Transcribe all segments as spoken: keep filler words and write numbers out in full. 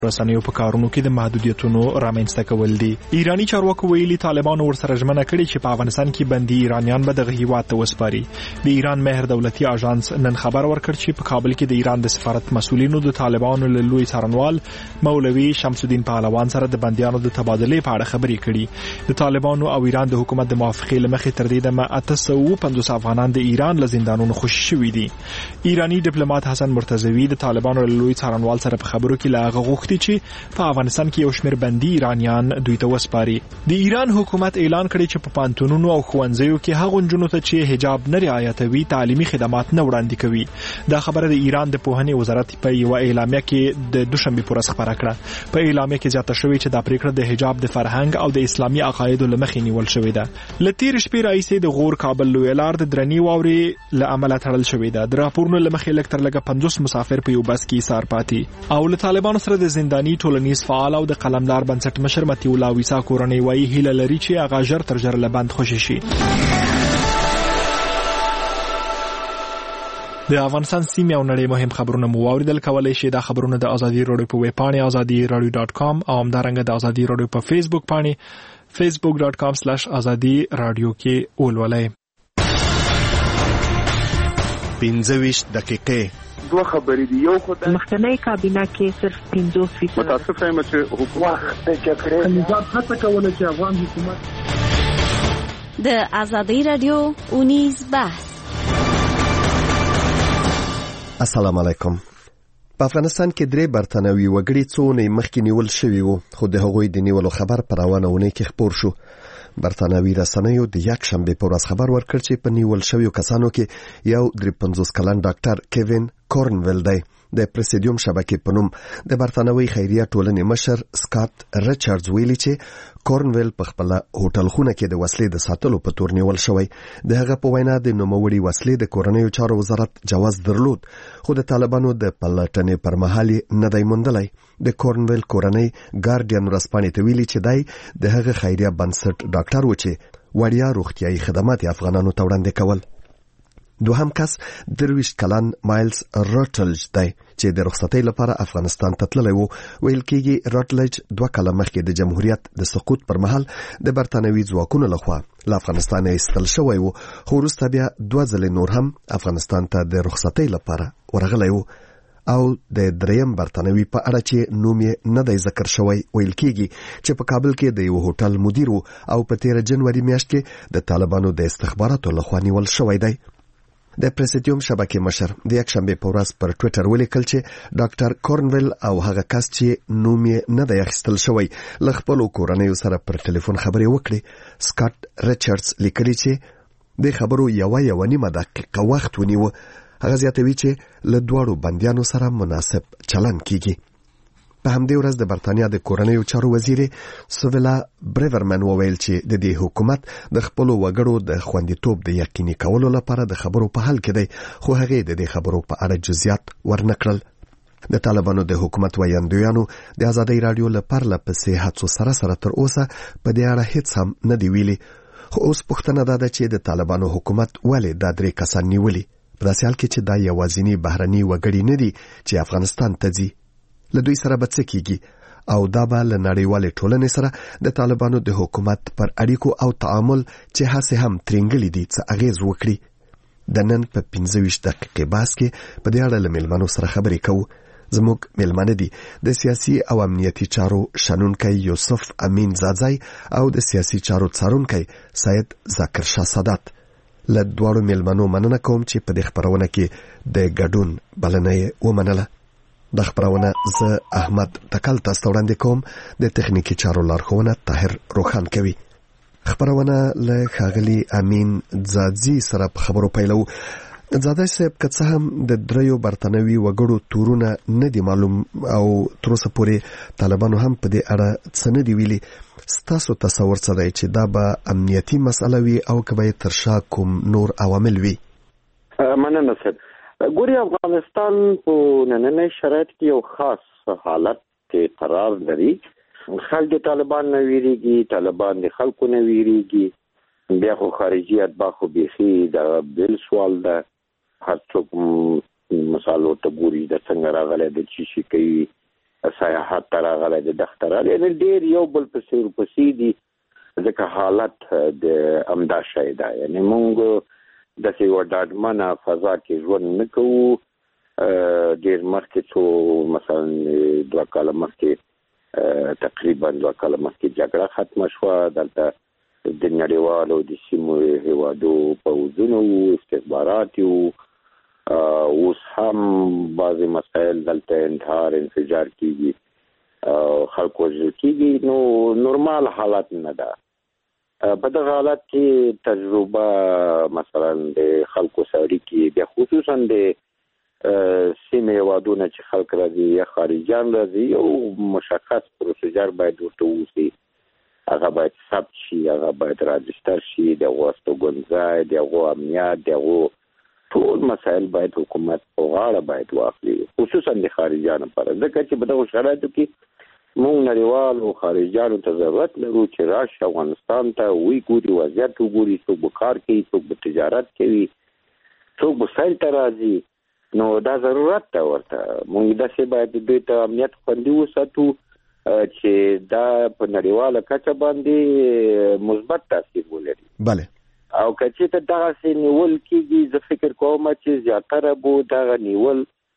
رسنیو په کارونو کې د محدودیتونو رامنځته کول دي. ایرانی چارواکو ویلي طالبان ورسره ژمنه کړې چې په افغانستان کې بندي ایرانیان به دغه هیواد ته وسپاري. د ایران مهر دولتي اژانس نن خبر ورکړ چې په کابل کې د ایران د سفارت مسؤلینو د طالبانو له لوی څارنوال مولوي شمس الدین پهلوان سره د بنديانو د تبادلې په اړه خبرې کړي. د طالبانو او ایران د حکومت د موافقې لمخې تر دې دمه اته سوه او پنځوس افغانان د ایران له زندانونو خوشي شوي دي. ایرانی ډیپلوماټ حسن مرتضوی د طالبانو له لوی څارنوال سره په خبرو کې لاغه غوښتي چې په افغانستان کې یو شمېر بندي ایرانیان دوی ته وسپاري. د ایران حکومت اعلان کړی چې په پانتونونو او ښوونځیو کې هغو نجونو ته چې حجاب نه رعایتوي تعلیمي خدمات نه وړاندې کوي. دا خبره د ایران د پوهنې وزارت په یو اعلامیه کې د دوشنبه پر ورځ خبره کړه. په اعلامیه کې زیاته شوې چې دا پریکړه د حجاب د فرهنګ او د اسلامي عقایدو لمخې نیول شوې ده. لتیر شپې راځي د غور کابل لوی لار د درنی واوري له عمله تړل شوې ده. د راپورونو لمخې لکتر لګه پنځوس مسافر په یو بس کې سار پاتې او له طالبانو سره د زنداني ټولنیز فعال او د قلمدار بنسټ مشر متي الله ویسا کورنۍ وایي هیله لري چې هغه ژر تر ژره له بند خوشي شي. د افغانستان سیمې او نړۍ مهم خبرونه مو واوریدل. کولای شئ دا خبرونه د ازادي رادیو په ویب پاڼه ازادي رادیو ډاټ کام او همدارنګه د ازادي رادیو په فیسبوک پاڼه فیسبوک ډاټ کام سلیش ازادي رادیو کې ولولئ. پنځه ویشت دقیقې دوه خبرې دي. یو خو د مخکنی کابینه کې صرف پنځوس فیصد متاسفه یم چې حکومت د جګړې نظام هڅه کوله چې افغان حکومت د ازادي رادیو اونیز بحث. السلام علیکم. په افغانستان کې درې برتانوي وګړي څو نه مخکې نیول شوي وو خو د هغوی د نیولو خبر په روانه اونۍ کې خپور شو. برتانوي رسنیو د یک شنبه په ورځ خبر ورکړ چې په نیول شویو کسانو کې یو درې پنځوس کلن ډاکټر کیوین کورنویل دی. د پریسیډیوم شبکې په نوم د برتانوي خیریه ټولنې مشر سکاٹ ریچارډز ویلي چې کورنویل په خپل هوټل خونه کې د وسلې د ساتلو په تور نیول شوی. د هغه په وینا د نوموړي وسلې د کورنیو چارو وزارت جواز درلود خو د طالبانو د پلټنې پر مهال نه دی موندلی. د کورنویل کورنۍ ګارډین ورځپاڼې ته ویلي چې دی د هغه خیریه بنسټ ډاکټر و چې وړیا روغتیايي خدمات افغانانو ته وړاندې کول. دوهم کس درویشت کلن مایلز راټلج دی چې د رخصتۍ لپاره افغانستان ته تللی وو. ویل کېږي راټلج دوه کاله مخکې د جمهوریت د سقوط پر مهال د برتانوي ځواکونو لخوا له افغانستان ایستل شوی وو خو وروسته بیا دوه ځلې نور هم افغانستان ته د رخصتۍ لپاره ورغلی وو. او د دریم برتانوي په اړه چې نوم یې نه دی ذکر شوی ویل کېږي چې په کابل کې د یو هوټل مدیر وو او په تیره جنوري میاشت کې د طالبانو د استخباراتو لخوا نیول شوی دی. د پریسیډیوم شبکې مشر د یک شنبه په ورځ پر ټوئیټر ولیکل چې ډاکټر کورنویل او هغه کس چې نوم یې نه دی اخیستل شوی له خپلو کورنیو سره پر ټلیفون خبرې وکړې. سکاٹ ریچارډز لیکلي چې د خبرو یوه یوه نیمه دقیقه وخت ونیو. هغه زیاتوي چې له دواړو بندیانو سره مناسب چلند کیږي. په همدې ورځ د برتانیا د کورنیو چارو وزیر سویلا بریورمن وویل چې د دې حکومت د خپلو وګړو د خوندیتوب د یقیني کولو لپاره د خبرو په حال کې دی خو هغه د دې خبرو په اړه جزئیات ورنکړل. د طالبانو د حکومت ویاندویانو د ازادي رادیو لپاره لپسې هڅو سره سره تر اوسه په دې اړه هیڅ هم نه دی ویلي. خو اوس پوښتنه ده چې د طالبانو حکومت ولې دا درې کسان نیولي په داسې حال کې چې دا یوازینی بهرني وګړي نه دي چې افغانستان ته ځي. له دوی سره به څه کیږي او دا به له نړیوالې ټولنې سره د طالبانو د حکومت پر اړیکو او تعامل چې هڅې هم ترینګلي دي څه اغیز وکړي. د نن په پنځه ویشت دقیقې بحث کې په دې اړه له میلمنو سره خبرې کوو. زموږ میلمانه دي د سیاسي او امنیتي چارو شنونکی یوسف امین زاځای او د سیاسي چارو څارونکی سید ذاکر شاه سادات. له دواړو میلمنو مننه کوم چې په دې خبرونه کې د ګډون بلنه یې ومنله. د خبرونه زه احمد تکل تاسو وړاندې کوم. د تخنیکی چارو لارښوونه طاهر روخان کوي. خبرونه له ښاغلي امین زاځي سره په خبرو پیلو. زاده صاحب که څه هم د دریو برتانوي وګړو تورونه نه دي معلوم او تر اوسه پورې طالبانو هم په دې اړه څه نه دي ویلي، ستاسو تصور څه دی چې دا به امنیتي مسله وي او که به تر شا کوم نور عوامل وي؟ مننه صاحب. ګوري افغانستان په نننۍ شرایط کې یو خاص حالت کې قرار لري. خلک طالبان نه ویریږي، طالبان د خلکو نه ویریږي. بیا خو خارجي اتباع خو بیخي دا بل سوال ده. هر څوک مثال ورته ګوري د څنګه راغلی د چی شي کوي سیاحت ته راغلی د دښته راغلی، یعنې ډېر یو بل پسې ورپسې دي، ځکه حالت د همدا شی ده. یعنې موږ داسې یوه ډاډمنه فضا کې ژوند نه کوو. ډېر مخکې څو مثلا دوه کاله مخکې تقریبا دوه کاله مخکې جګړه ختمه شوه، دلته د نړیوالو د سیمو هېوادو پوځونه وو، استخبارات وو، اوس هم بعضې مسایل دلته انتحار انفجار کېږي، خلک وژل کېږي. نو نورمال حالت نه ده. په دغه حالت کې تجربه مثلا د خلکو سره اړیکې، بیا خصوصا د سیمې هېوادونه چې خلک راځي یا خارجیان راځي، یو مشخص پروسیجر باید ورته ووسي، هغه باید ثبت شي، هغه باید راجستر شي، د هغو استوګنځای، د هغو امنیت، د هغو ټول مسایل باید حکومت په غاړه باید واخلي، خصوصا د خارجیانو لپاره، ځکه چې په دغو شرایطو کې موږ نړیوالو خارجیانو ته ضرورت لرو چې راشي افغانستان ته، وی ګوري، وضعیت وګوري، څوک به کار کوي، څوک به تجارت کوي، څوک به سیل ته راځي. نو دا ضرورت ده ورته. موږ داسې باید دوی ته امنیت خوندي وساتو چې دا په نړیواله کچه باندې مثبت تاثیر ولري. بله. او که چېرته دغسې نیول کېږي، زه فکر کوم چې زیاتره به دغه نیول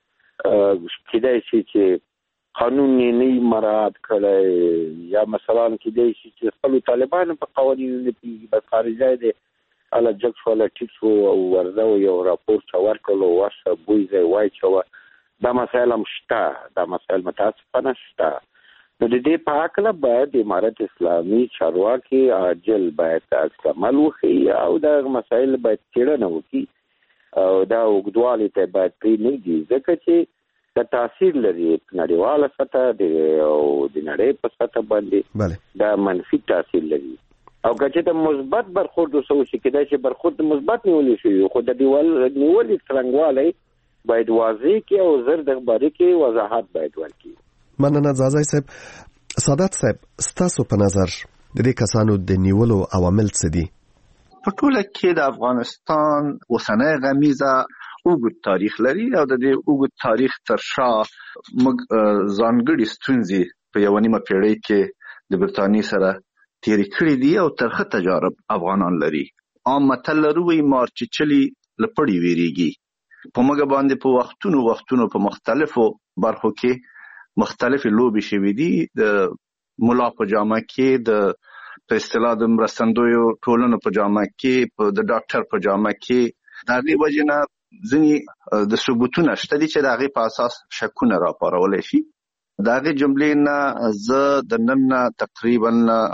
کېدای شي چې قانون یې نه وي مراعات کړی، یا مثلا کېدای شي چې خپلو طالبانو په قوانینو نه پوهېږي، بس خارجی دی هله جګ شو، هله ټیټ شو او ورځه یو راپور چا ورکړلو، ورشه بوی ځای واچوه. دا مسایل هم شته، دا مسایل متاسفانه شته. نو د دې په هکله باید د امارت اسلامي چارواکي عاجل باید عکس عمل وښیي او دا مسایل باید څېړنه وکړي او دا اوږدوالي ته باید پرېنږدي، ځکه چې دا تاثیر لري په نړیواله سطحه او د نړۍ په سطحه باندې دا منفي تاثیر لري. او که چېرته مثبت برخورد ورسره وشي، کېدای شي برخورد مثبت نیولی شي، خو د نیولې څرنګوالی باید واضح کړي او زر د خبرې کې وضاحت باید ورکړي. مننه ځاځی صاحب. سادات صاحب، ستاسو په نظر د دې کسانو د نیولو عوامل څه دي؟ په ټوله کې د افغانستان اوسنۍ غمیزه اوږد تاریخ لري او د دې اوږد تاریخ تر شا موږ ځانګړي ستونزې په یوه نیمه پیړۍ کې د برټانیې سره تیرې کړې دي او ترخه تجارب افغانان لري. عام متل لرو وایي مار چې چلي له پړي ویریږي. په موږ باندې په وختونو وختونو په مختلفو برخو کې مختلفې لوبې شوې دي، د ملا په جامه کې، د په اصطلاح د مرستندویو ټولنو په جامه کې، د ډاکټر په جامه کې. د هغې وجې نه ځینې د ثبوتونه شته دي چې د هغې په اساس شکونه راپارولی شي. د هغې جملې نه زه د نن نه تقریبا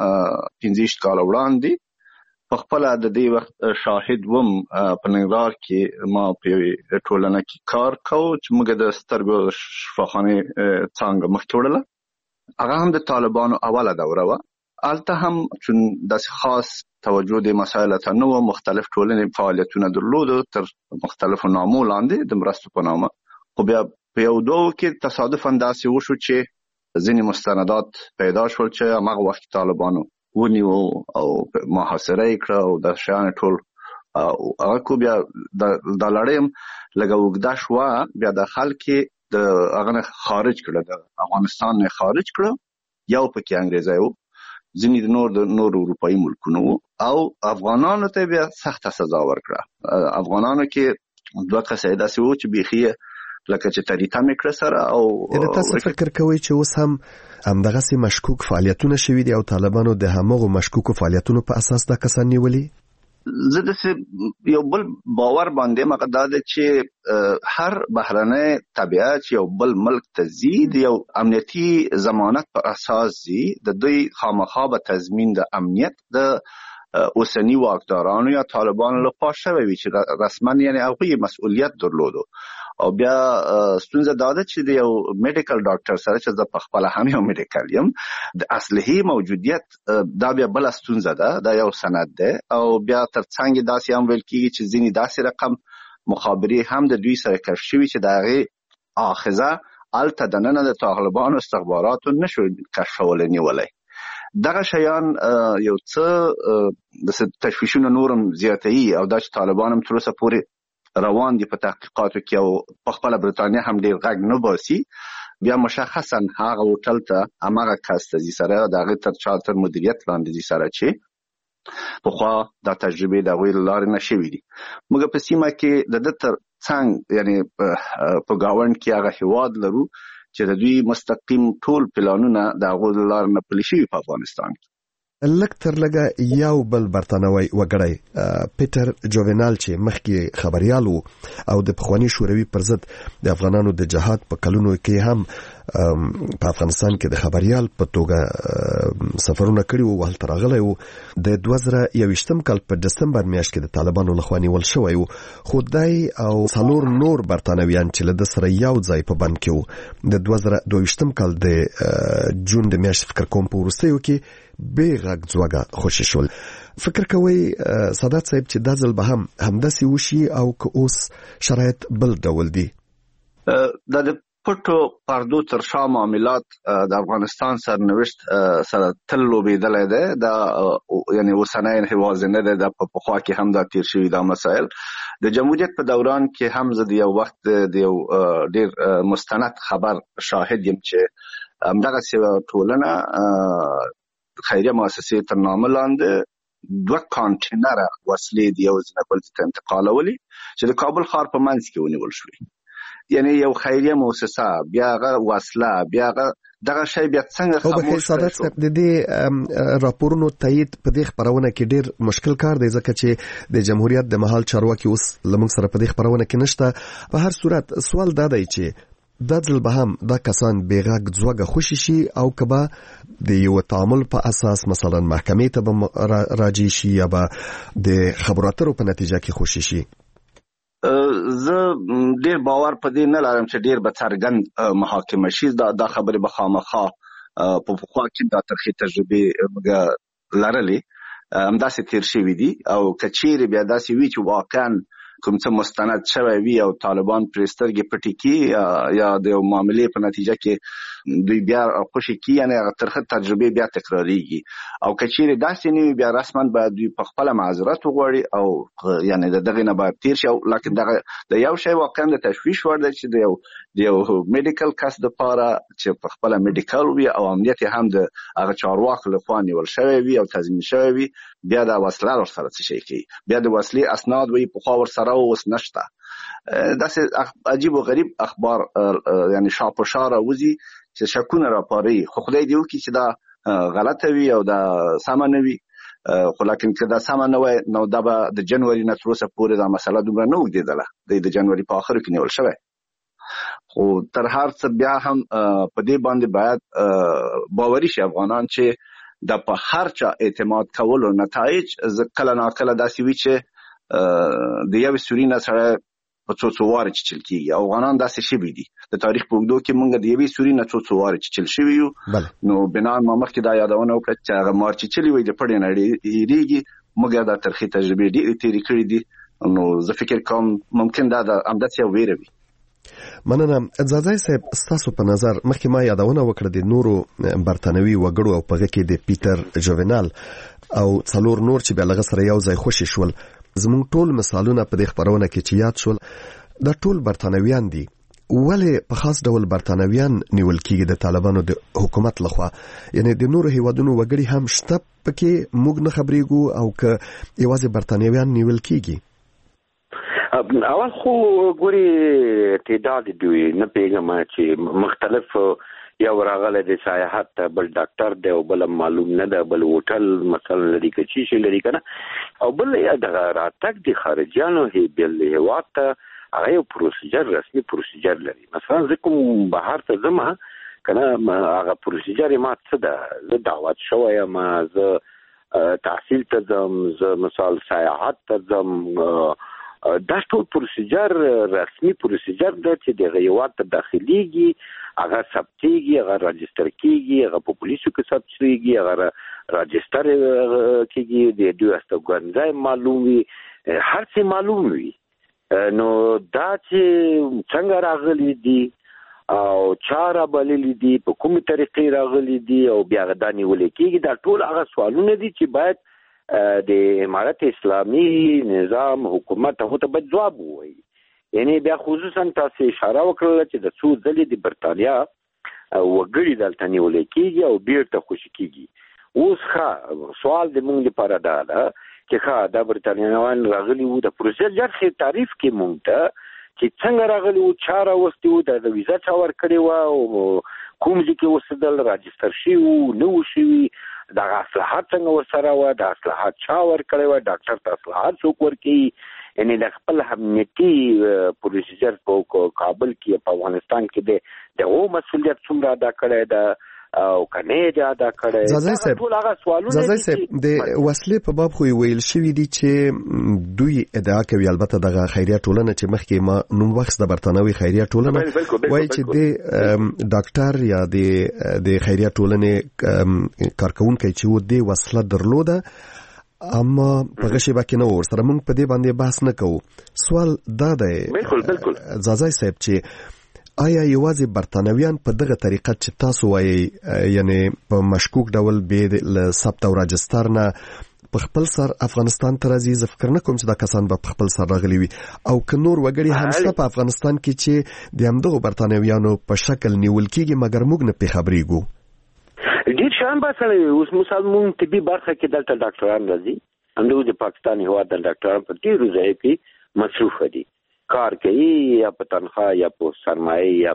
پنځه ویشت کاله وړاندې په خپله د دې وخت شاهد وم. په ننګرهار کې ما په یوې ټولنه کې کار کوو چې موږ د سترګو شفاخانې څانګه مخکې وړله. هغه هم د طالبانو اوله دوره وه. هلته هم چون داسې خاص توجه د مسایلو ته نه وه، مختلف ټولنې فعالیتونه درلودو تر مختلفو نامو لاندې د مرستو په نامه. خو بیا په یو دوو کې تصادفاً داسې وشو چې ځینې مستندات پیدا شول چې هماغه وخت طالبانو ونیو او محاصره یې کړه او د شیان ټول هغه کو. بیا دا لړۍ هم لږه اوږده شوه. بیا د خلک د هغه نه خارج کړه، د افغانستان نه خارج کړه. یو پکې انګریزی و، ځینې د نور د نور اروپایي ملکونو و او افغانانو ته بیا سخته سزا ورکړه. افغانانو کې دوه کسه داسې و چې بیخي لکه چې تریته مې کړه سره. او تاسو فکر کوئ چې اوس هم همدغسې مشکوک فعالیتونه شوي دي او طالبانو د هماغو مشکوکو فعالیتونو په اساس دا کسان نیولي؟ زه داسې یو بل باور باندې مګه دا ده چې هر بهرنی تبعه چې یو بل ملک ته ځي د یو امنیتي ضمانت په اساس ځي، د دوی خامخا به تضمین د امنیت د اوسنی واکدارانو یا طالبانو لخوا شوی وي چې رسما یعنی هغوی مسؤلیت درلودو. او بیا ستونزه دا ده چې د یو میډیکل ډاکټر سره چې زه په خپله هم یو میډیکل یم، د اسلحې موجودیت دا بیا بله ستونزه ده. دا یو سند ده. او بیا تر څنګ داسې هم ویل کېږي چې ځینې داسې رقم مخابرې هم د دوی سره کشف شوي چې د هغې آخذه هلته دننه د طالبانو استخباراتو نشو کشفولی نیولی. دغه شیان یو څه د تشویشونه نورم زیاتوي او دا چې طالبان هم تر اوسه پورې روان دي په تحقیقاتو کې او په خپله برټانیه هم ډېر غږ نه باسي. بیا مشخصا هغه هوټل ته هغه کس ته ځي سره د هغې تر چا تر مدیریت لاندې ځي سره چې پخوا دا تجربې د هغوی له لارې نه شوي دي. موږ په سیمه کې د ده تر څنګ یعنې په ګاونډ کې هغه هېواد لرو چې د دوی مستقیم ټول پلانونه د هغو له لارې نه پلي شوي په افغانستان کې. لږ تر لږه یو بل برتانوي وګړی پیټر جوونال چې مخکې خبريال وو او د پخوانی شوروي پر ضد د افغانانو د جهاد په کلونو کې هم په افغانستان کې د خبريال په توګه سفرونه کړي وو، هلته راغلی وو. د دوه زره یوویشتم کال په دسمبر میاشت کې د طالبانو لخوا نیول شوی وو، خو دی او څلور نور برتانویان چې له ده سره یو ځای په بند کې وو د دوه زره دوه ویشتم کال د جون د میاشتې فکر کوم په وروستیو کې بیغږ ځوګه خوشي شول. فکر کوي سادات صاحب چې دا ځل به هم همداسې وشي او که اوس شرایط بل ډول دي؟ دا د پټو پردو تر شا معاملات د افغانستان سرنوشت سره تل لوبېدلی دی. دا یعنی اوسنی هېواد نه دی، دا په پخوا کې هم دا تیر شوي دا مسایل. د جمهوریت په دوران کې هم زه د یو وخت د یو ډېر مستند خبر شاهد یم چې همدغسې یوه ټولنه خیریه مؤسسې تر نامه لاندې دوه کانټینره وسلې د یو ځای بل ته انتقالولې چې د کابل ښار په منځ کې ونیول شوې. یعنی یو خیریه مؤسسه بیا هغه وسله بیا هغه دغه شی بیا څنګه خاموش شو؟ د دې راپورونو تایید په دې خبرونه کې ډېر مشکل کار دی، ځکه چې د جمهوریت د مهال چارواکي اوس لمونږ سره په دې خبرونه کې نشته. په هر صورت سوال دا دی چې دا ځل به هم دا کسان بیغږ ځوګه خوشي شي او که به د یو تعامل په اساس مثلا محکمې ته به راجع شي یا به د خبرو اترو په نتیجه کې خوشي شي؟ زه ډیر باور په دې نه لرم چې ډیر به څرګند محاکمه شي. دا دا خبرې به خامخا په پخوا کې دا ترخې تجربې موږ لرلې همداسې تیر شوي دي، او که چیرې بیا داسې وي چې واقعا کوم څه مستند شوی وي او طالبان پرې سترګې پټې کړي یا د یو معاملې په نتیجه کې دوی بیا خوشي کړي، یعنې هغه ترخه تجربې بیا تکراریږي. او که چیرې داسې نه وي بیا رسما باید دوی په خپله معذرت وغواړي او یعنې د دغې نه باید تیر شي. لکن دغه د یو شی واقعا د تشویش وړ دی چې د یو د یو میډیکل کس دپاره چې په خپله میډیکل وي او امنیت هم د هغه چارواکو لخوا نیول شوی وي او تضمین شوی وي، بیا د وسله ورسره څه شی کوي، بیا د وسلې اسناد وي پخوا ورسره اوس نشته. داسې عجیب و غریب اخبار یعنی شا په شا راوځي چې شکونه راپاروي. خو خدای دې وکړي چې دا غلطه وي او دا سمه نه وي، خو لکن که دا سمه نه وای نو دا به د جنوري نه تر اوسه پورې دا مسله دومره نه اوږدېدله. دی د جنوري په آخرو کې نیول شوی. خو تر هر څه بیا هم په دې باندې باید باوري شي افغانان چې د په هر چا اعتماد کولو نتایج کله ناکله داسې وي چې د یوې سوري نه سړی په څو څو وارې چیچل کېږي. افغانان داسې شوي دي د تاریخ په اوږدو کې موږ د یوې سوري نه څو څو وارې چیچل شوي یو. نو بنان ما مخکې دا یادونه وکړه چې هغه مار چیچلي وي د پړې نه هېرېږي. موږ دا ترخې تجربې ډېرې تېرې کړې دي. نو زه فکر کوم ممکن دا د همداسې یو ویره وي. مننه. ځاځی صاحب ستاسو په نظر مخکې ما یادونه وکړه د نورو برتانوي وګړو او په هغې کې د پیټر جوونال او څلور نور چې بیا له هغه سره یو ځای خوشي شول. زموږ ټول مثالونه په دې خبرونه کې چې یاد شول دا ټول برتانویان دي. ولې په خاص ډول برتانویان نیول کېږي د طالبانو د حکومت لخوا؟ یعنی د نورو هیوادونو وګړي هم شته پکې موږ نه خبرېږو او که یوازې برتانویان نیول کېږي؟ اول خو ګوري تعداد دوی نه پیغام چې مختلف یو راغله د سیاحت بل ډاکټر دی او بل معلوم نه ده بل هوټل مثلا لري که چی شي لري کنه او بل د راتګ د خارجيانو هي بل هوات هغه یو پروسیجر رسمي پروسیجر لري. مثلا زه کوم بهر ته ځم کنه هغه پروسیجر ما څه ده زه دعوت شوی ما زه تحصیل ته ځم زه مثال سیاحت ته ځم دا ټول پروسیجر رسمي پروسیجر ده چې د هیواد ته داخليږي هغه ثبتېږي هغه راجستر کېږي هغه په پولیسو کې ثبتېږي هغه راجستر کېږي د دوی استوګنځای معلوم وي هر څه معلوم وي. نو دا چې څنګه راغلي دي او چا رابللي دي په کومې طریقې راغلي دي او بیا دا نیولې کېږي دا ټول هغه سوالونه دي چې باید د امارت اسلامي نظام حکومت هغه ته باید ځواب ووایي. یعنی بیا خصوصا تاسو اشاره وکړه چې د څو ځلې د برتانیا وګړي دلته نیول کېږي او بیرته خوشي کېږي. اوس ښه سوال د موږ لپاره دا ده چې ښه د برتانویان راغلي وو د پروسیجر خې تعریف کې موږ ته چې څنګه راغلي وو چا راوستي وو د ویزا چا ورکړې وه او کوم ځای کې اوسېدل راجستر شوي وو نه وو شوي دغه اصلاحات څنګه ورسره وه د اصلاحات چا ورکړی وه ډاکټر ته اصلاحات څوک ورکوي یعنې د خپل امنیتي پروسیجر په کابل کې په افغانستان کې د دغو مسؤلیت څومره ادا کړی ده او کنه دا ادا کړی زازای صاحب زازای صاحب د وسلې په باب خو ویل شوی دی چې دوی ادعا کوي البته دغه خیریه ټولنه چې مخکې ما نوم وخت د برتانوي خیریه ټولنه وایي چې د ډاکټر یا د د خیریه ټولنې کارکونکو چې و د وسله درلوده اما په غشي باندې نو ورسره موږ په دې باندې بحث نه کوو. سوال دا دی بالکل بالکل زازای صاحب چې آیا یوازې برتانویان په دغه طریقه چې تاسو وایي یعنی په مشکوک ډول به ل ثبت او راجستر نه په خپل سر افغانستان ته راځي؟ زه فکر نه کوم چې دا کسان به په خپل سر راغلي وي او که نور وګړي هم شته په افغانستان کې چې د همدغو برتانویانو په شکل نیول کېږي مګر موږ نه پې خبرېږو. ډېر شیان بحث کوي. اوس مثال موږ طبي برخه کې دلته ډاکټران راځي همدغه د پاکستان هېواد د ډاکټران په ډېرو ځایو کې مصروفه دي کار کوي یا په تنخواه یا په سرمایه یا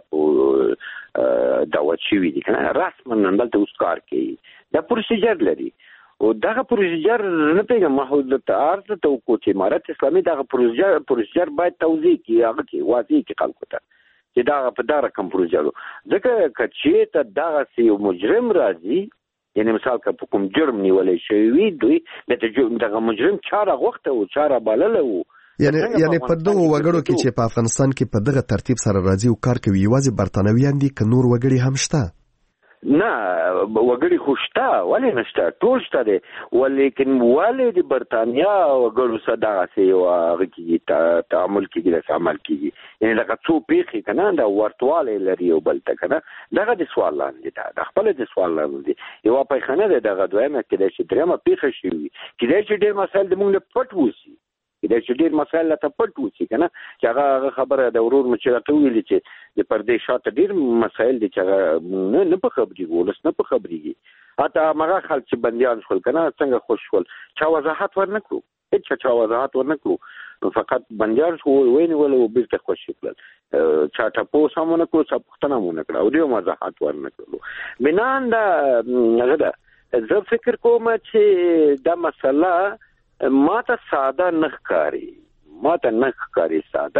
په دعوت شوي دي کنه رسما دلته اوس کار کوي دا پروسیجر لري او دغه پروسیجر نه پیږم محدود ته عرض ته وکړو چې امارت اسلامي دغه پروسیجر پروسیجر باید توضیح کړي هغه کې واضح کړي خلکو ته چې دا په دا رقم پروسیجر ځکه چې ته دغه یو مجرم راځي یعنی مثال که په کوم جرم نیولې شوی وي دوی دغه مجرم چا راغوښته و چا رابللی و یعنی یعنی په دغه وګړو کې چې په افغانستان کې په دغه ترتیب سره راځي او کار کوي یوازې برتانویان دي که نور وګړي هم شته؟ نه وګړي خو شته ولې نشته ټول شته دي ولیکن ولې د برتانیا وګړو سره دغسې یو هغه کېږي تعامل کېږي داسې عمل کېږي یعنې دغه څو پېښې که نه دا ورتوالی لري یو بل ته که نه دغه د سوال لاندې ده د خپله د سوال لاندې دی یوه پیښه نه دی دغه دویمه کېدای شي درېیمه پېښه شوي وي کېدای شي ډېر مسایل د موږ نه پټ اوسي کېدای شي ډېر مسایل راته پټ اوسي که نه چې هغه هغه خبره د ورور مو چې راته ویلي چې د پردې شاته ډېر مسایل دي چې هغه نه نه په خبرېږي ولس نه په خبرېږي حتی همغه خلک چې بندیان شول که نه څنګه خوش شول چا وضاحت ورنه کړو هېڅ چا چا وضاحت ورنه کړو فقط بندیان شو ونیول او بېرته خوشي کړل چا ټپوس هم ونه کړو چا پوښتنه هم ونه کړه او ډېر وضاحت ورنه کړلو بنان دا هغه ده زه فکر کوم چې دا مسله ما ته ساده نه ښکاري ما ته نه ښکاري ساده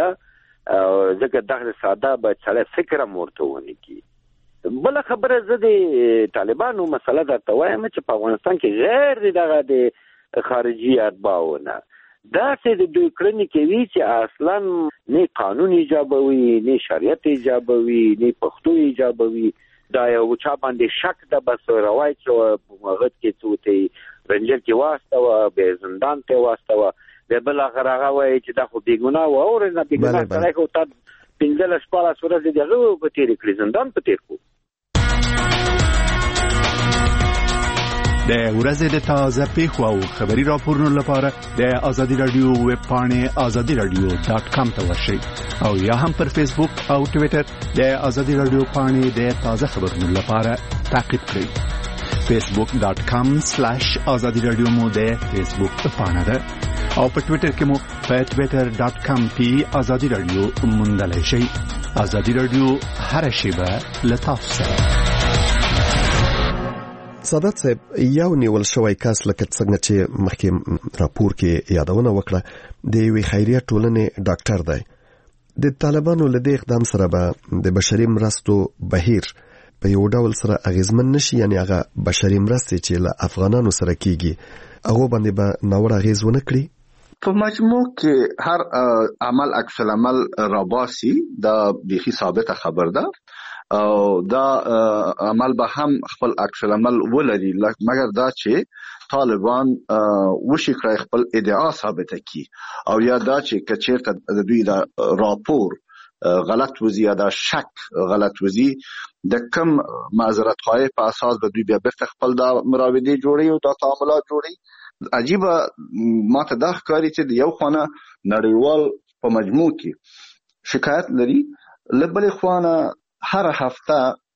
ځکه دغه ساده باید سړی فکر هم ورته ونه کړي. بله خبره زه د طالبانو مسله درته وایم چې په افغانستان کې غیر د دغه د خارجي اتباعو نه داسې د دوی کړنې کوي چې اصلا نه قانون ایجابوي نه شریعت ایجابوي نه پښتو ایجابوي دا یو چا باندې شک ده بس روایت چې هغه کې څه ته رنجر کې واستوه به زندان ته واستوه به بل اخر هغه وایي چې دا خو بیګناه و او نه بیګناه سره خو تا پنځه شپاړس ورځې دغه په تېرې کړې زندان په تېر کړو. د ورځې د تازه پیښو او خبري راپورونو لپاره د آزادي رادیو ویب پاڼې آزادي رادیو ډاټ کام ته ورشئ او یا هم پر فیسبوک او ټویټر د آزادي رادیو پاڼې د تازه خبرونو لپاره تعقیب کړئ. فیسبوک ډاټ کام سلیش آزادي رادیو مو د فیسبوک پاڼه ده او په ټویټر کې مو په ټویټر ډاټ کام کې آزادي رادیو موندلی شئ. آزادي رادیو هر شیبه له تاسو سره. سادات صاحب یو نیول شوی کس لکه څنګه چې مخکې راپور کې یادونه وکړه د یوې خیریه ټولنې ډاکټر دی. د طالبانو له دې اقدام سره به د بشري مرستو بهیر په یو ډول سره اغیزمن نشي یعنی هغه بشري مرستې چې له افغانانو سره کیږي هغه باندې به ناوړه اغیز ونه کړي؟ په مجموع کې هر عمل عکس العمل راباسي دا بيخي ثابته خبر ده او دا عمل به هم خپل عکس العمل ولري مګر دا چې طالبان وشي کړی خپل ادعا ثابته کی او یا دا چې کچیرته د دوی دا راپور غلط وزي یا دا شک غلط وزي د کم معذرت خواهی په اساس به دوی بیا بیرته خپل دا مراودې جوړي او دا تعاملات جوړي. عجیبه ماته دا ښکاري چې د یو خانه نړیوال په مجموع کې شکایت لري لبلې خوانه هر هفته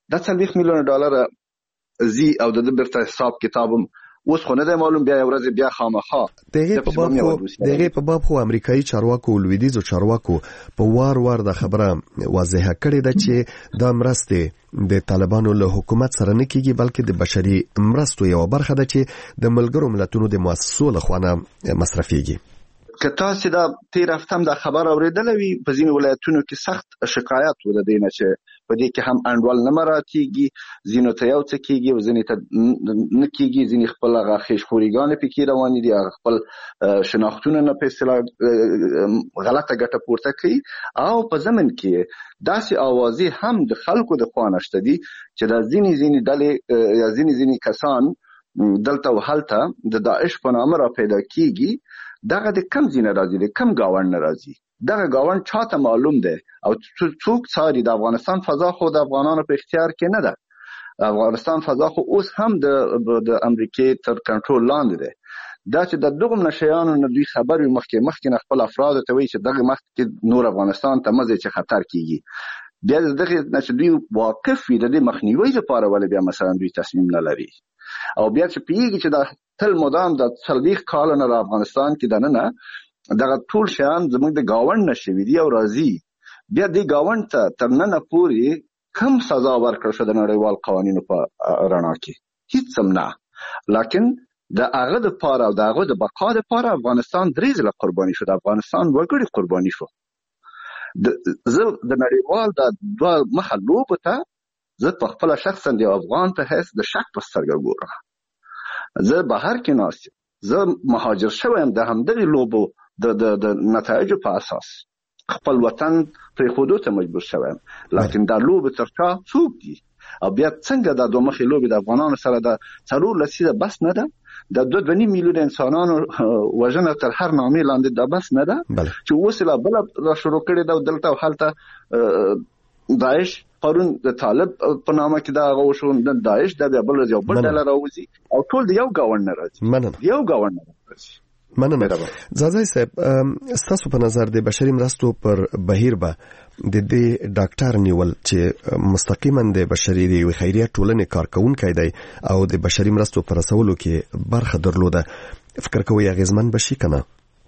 د څلوېښت میلیونه ډالر زی او د برته حساب کتابم اوس خو نه دی معلوم. بیا ورځ بیا خامخا دغه په باب خو دغه په باب خو امریکایي چارواکو او لویدیزو چارواکو په وار وار د خبره واضحه کړې ده چې د مرستې د طالبانو له حکومت سره نه کیږي بلکې د بشري مرستو یو برخه ده چې د ملګرو ملتونو د مؤسسو لخوا نه مصرفيږي. که تاسو دا تیر هفته هم دا خبر اوریدلې وي په ځینو ولایتونو کې سخت شکایت ول دي نه چې په دې کې هم انډول نه مراتيږي ځینو ته یو څه کیږي او ځینې ته نه کیږي ځینې خپل غاخیش خوريګان پکې روان دي خپل شناختونه نه په اصطلاح غلطه ګټه پورته کوي او په زمن کې داسې اوازې هم د خلکو د خوانشته دي چې د ځینې ځینې ډلې یا ځینې ځینې کسان دلته وهلته د داعش په نامه را پیدا کیږي. دغه د کم زینه راځي د کم گاوند ناراضي دغه گاوند چاته معلوم ده او څوک څاري. د افغانستان فضا خو د افغانانو په اختیار کې نه ده. افغانستان فضا خو اوس هم د د امریکای تر کنټرول لاندې ده. دا چې د دغه نشيانو نه دوی خبر وي مخکې مخکې خپل افراد ته وایي چې دغه مخکې نور افغانستان ته مزه چې خطر کیږي بیا دغه چې دوی واقف وي د مخنیوي لپاره ولې بیا مثلا دوی تصمیم نه لري او بیا چې پیږي چې د تل مدام د څلويخ کال نه افغانستان کې دنه دغه ټول شیان زموږ د گاوند نشوي دی او راضي بیا د گاوند ته تر نن پورې کم سزا ورکړل شو د نړیوال قوانینو په رڼا کې هیڅ هم نه. لکن د هغه د پاره او د هغه د بقا د پاره افغانستان درې ځله قرباني شو. د افغانستان وګړي قرباني شو. د زه د نړیوال د دوه مخه لوب ته زه په خپل شخصا د افغان په حیث د شک په سترګه ګورم. زه بهر کې ناست زه مهاجر شوم د همدغه لوبو د د د نتایج په اساس خپل وطن پرې خودو ته مجبور شوم. لکه دا لوب ترڅا څوک دي او بیا څنګه د دوه مخې لوب د افغانانو سره د څلور لسیزه بس نه ده. د دوه دوه میلیون انسانانو وژنه تر هر نامې لاندې د بس نه ده چې وسله بل را شروع کړي دا دلته حالت داعش پرون د طالب په نامه کې دا غوښون د داعش د بل یو بل ډله راوځي او ټول یو گاوند راځي یو گاوند راځي. مننه. زازای صاحب ستاسو په نظر د بشري مرستو پر بهیر به د دې ډاکټر نیول چې مستقیما د بشري دی خیریه ټولنې کارکونکي دی او د بشري مرستو پر رسولو کې برخه درلوده فکر کوي غیزمن بشي کنه؟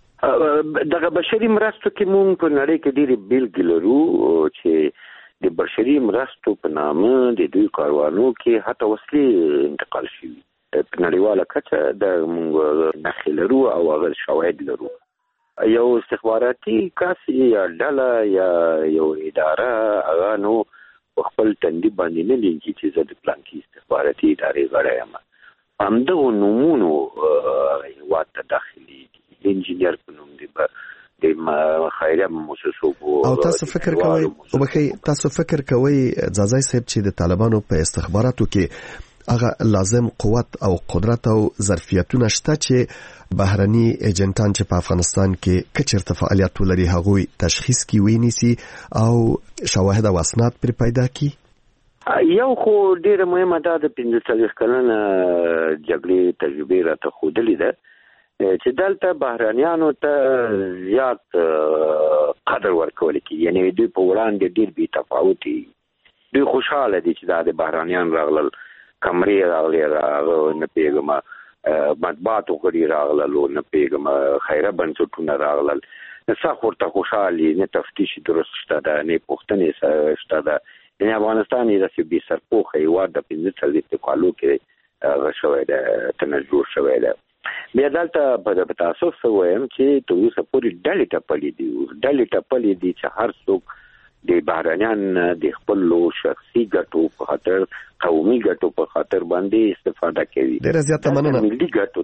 دغه بشري مرستو کې مونږ په نړۍ کې ډېری بیلګې لرو چې د بشري مرستو په نامه د دوی کاروانو کې حتی وسلې انتقال شوي په نړیواله کچه د موږ نښې لرو او هغه شواهد لرو. یو استخباراتي کس یا ډله یا یو اداره هغه نو په خپل تندي باندې نه لیکي چې زه د پلانکي استخباراتي ادارې غړی یم. همدغو نومونو هېواد ته داخلي د انجینر په نوم دی د خیریه مؤسسو او تاسو فکر کوئ او بخي تاسو فکر کوئ ځاځای صاحب چې د طالبانو په استخباراتو کې هغه لازم قوت او قدرت او ظرفیتونه شته چې بهرني ایجنټان چې په افغانستان کې کچرته فعالیت لري هغوی تشخیص کی ویني او شواهد او اسناد پر پیدا کی؟ یو خو ډیره مهمه ده د پنځه څلوېښت کلنه جګړې تجربه راته ښودلې ده چې دلته بهرانيانو ته زیات قدر ورکول کیږي. یعنی دوی په وړاندې ډیر بي تفاوتي دوی خوشاله دي چې د بهرانيان راغلل کمرې راغلي راغله نه پیغام مطبوعاتو غړي راغلل نه پیغام خیره بنسټونه راغلل نه څخه خوشالي نه تفتیش درست شته ده نه پوښتنې شته ده. یعنی افغانستان یې د بي سرپوخه یو د پنځه څلوېښت کالو کې غشوي ده تنجور شوی ده. بیا دلته په تاسو وایم چې تاسو سپوري ډلې ټپلې دي ډلې ټپلې دي چې هر څوک د بهرانيان د خپل شخصي ګټو په خاطر قومي ګټو په خاطر باندې استفاده کوي. ډېر زیاته مننه. ملي ګټو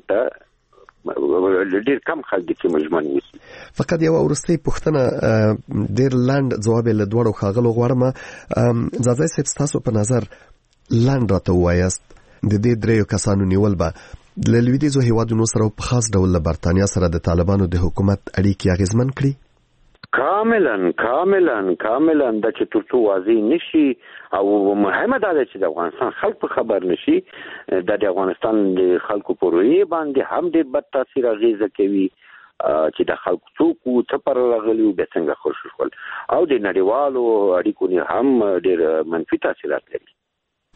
ته ډېر کم خلک چې مجمن وي. فقط یو ورستي پوښتنه ډېر لاند جواب له دوړو خاغلو غواړم. ځاځای صاحب تاسو په نظر لاند راته وایست د دې دریو کسانو نیول به د لویدیزو هیوادونو سره په خاص ډول له برتانیا سره د طالبانو د حکومت اړیکې اغیزمن کړي؟ کاملا کاملا کاملا د چې تاسو واضح نشي او مهمه ده چې د افغانستان خلک په خبر نشي د افغانستان د خلکو په روی باندې هم ډېر بد تاثیر اغیزه کوي چې د خلکو څوک څه پر راغلي به څنګه خوشحال او د نړیوالو اړیکو نه هم ډېر منفي تاثیرات لري.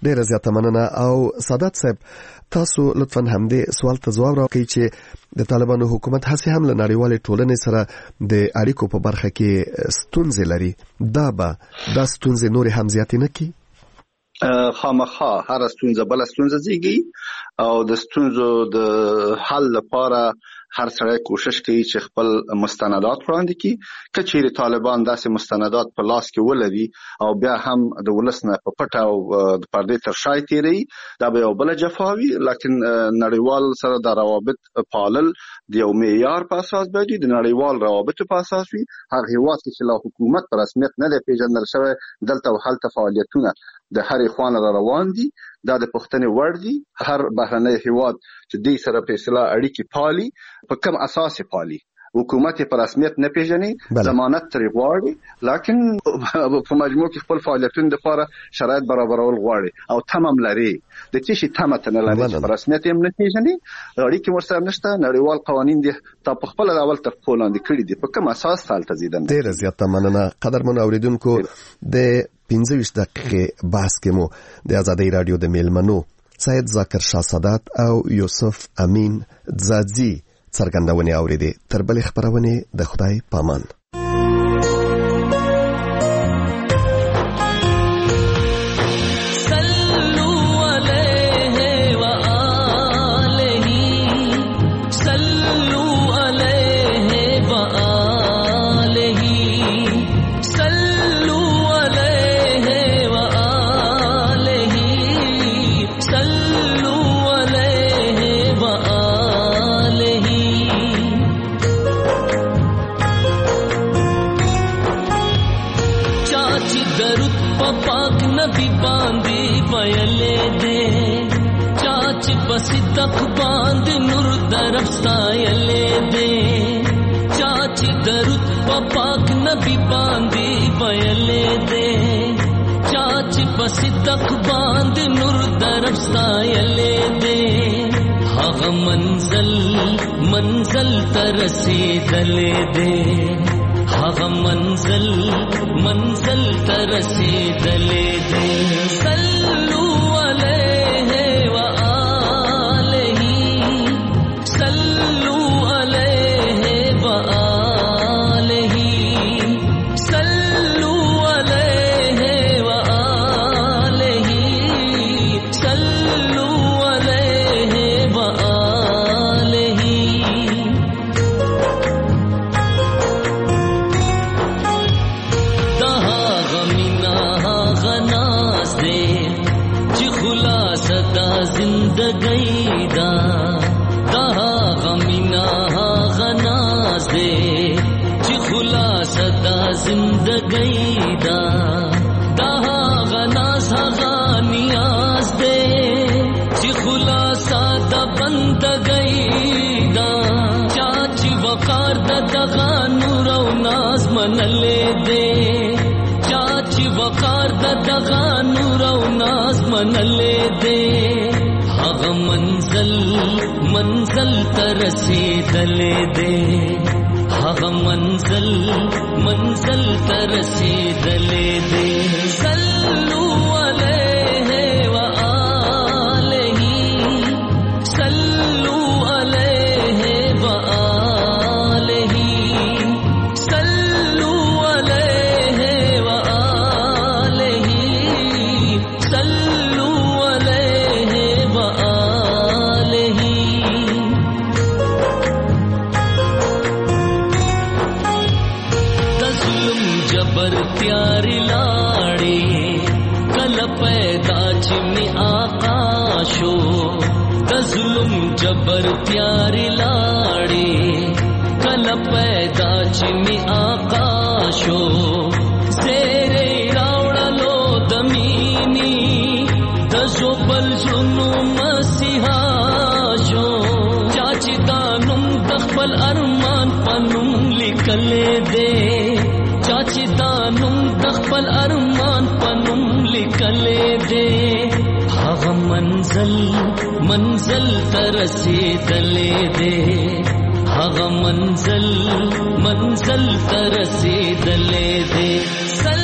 ډیره زیاته مننه. او سادات صاحب تاسو لطفا همدې سوال ته ځواب راکړئ چې د طالبانو حکومت هڅې هم له نړیوالې ټولنې سره د اړیکو په برخه کې ستونزې لري. دا به دا ستونزې نورې هم زیاتې نه کړي؟ خامخا هر ستونزه بل ستونزه زیږي او د ستونزو د حل لپاره هر سړی کوشش کوي چې خپل مستندات وړاندې کړي. کچېرې طالبان داسې مستندات په لاس کې ولري او بیا هم د ولس نه په پټه او د پردې تر شا تیري، دا به یو بل جفاوي. لکن نړیوال سره د روابط پالل د یو معیار په اساس باندې د نړیوال روابط په اساس وي. هغه هیواد چې لا حکومت پر رسمیت نه دی پیژندل شوی دلته هلته فعالیتونه د هر خوانه را روان دي، دا د پښتنې وړ دي. هر بهرنی هیواد چې دې سره په اصطلاح اړیکې پالي په کوم اساس پالي، حکومت په رسمیت نه پیژني، ضمانت ترې غواړي، لکن په مجموع کې خپل فعالیتونو لپاره شرایط برابرول غواړي او تمام لري. د چې شي تمته نه لري چې په رسمیت یې نه پیژني، اړیکې ورسره نشته. نړیوال قوانین دي تا په خپل اول تر پولاند کړی دي، په کوم اساس سالته زیدن. ډیر زیاته مننه. قدرمن اوریدونکو، د پنځه ویشت دقیقې بحث کې مو د آزادۍ رادیو د میلمنو سید ذاکر شاه سادات او یوسف امین ځاځي څرګندونې اوریدې. تر بلې خبرونې د خدای پامان. तक बांध नूर दरफ सायले दे चाची दरुद पाक नबी बांधी बयले दे चाची बसी तक बांध नूर दरफ सायले दे हग मंजल मंजल तरसी दले दे हग मंजल मंजल तरसी दले दे सल्लू अलैहि व जिंदगी दा दहा गनास नियाज दे जी खुलासा दा बंदगी दा चाची वकार दा दगा नूर नाज मनले दे चाची वकार दा दगा नूर नाज मनले दे हग मंजल मंजल तरसी दले दे हग मंजल मंजल तरसी दले दे सल्लू अलैहि व आलिही सल्लू अलैहि व आलिही सल्लू अलैहि व आलिही सल्लू अलैहि व आलिही जबर प्यारी लाड़ी कल पैदाच में आकाशो तजुलुम जबर प्यारी लाड़ी कल पैदाच में आकाशो जेरे रावड़लो दमीनी दजो बल जुनू मसीहाशो चाची दानुम दखबल अरमान पनुम लिखले दे चाची दानुम दखबल अरमान पनुम लिखले दे हग मंजल मंजल तरसी दले दे हग मंजल मंजल तरसी दले दे